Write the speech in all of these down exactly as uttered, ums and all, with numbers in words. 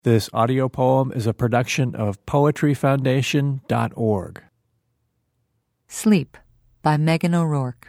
This audio poem is a production of poetry foundation dot org. Sleep by Megan O'Rourke.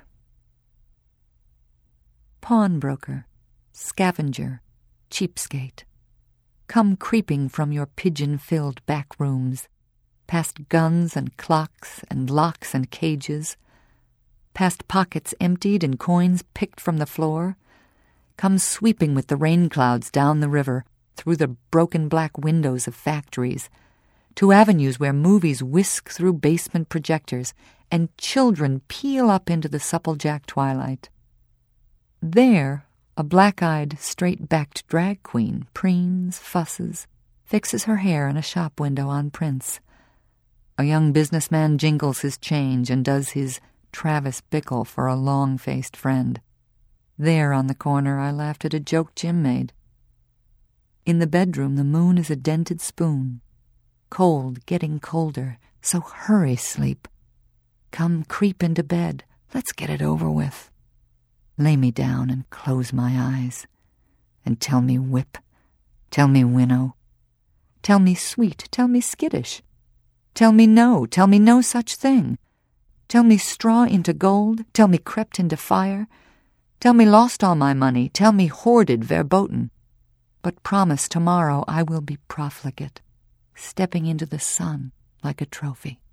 Pawnbroker, scavenger, cheapskate, come creeping from your pigeon-filled back rooms, past guns and clocks and locks and cages, past pockets emptied and coins picked from the floor, come sweeping with the rain clouds down the river, through the broken black windows of factories, to avenues where movies whisk through basement projectors and children peel up into the supplejack twilight. There, a black-eyed, straight-backed drag queen preens, fusses, fixes her hair in a shop window on Prince. A young businessman jingles his change and does his Travis Bickle for a long-faced friend. There on the corner I laughed at a joke Jim made. In the bedroom the moon is a dented spoon. Cold, getting colder, so hurry, sleep. Come creep into bed, let's get it over with. Lay me down and close my eyes. And tell me whip, tell me winnow. Tell me sweet, tell me skittish. Tell me no, tell me no such thing. Tell me straw into gold, tell me crept into fire. Tell me lost all my money, tell me hoarded verboten. But promise tomorrow I will be profligate, stepping into the sun like a trophy.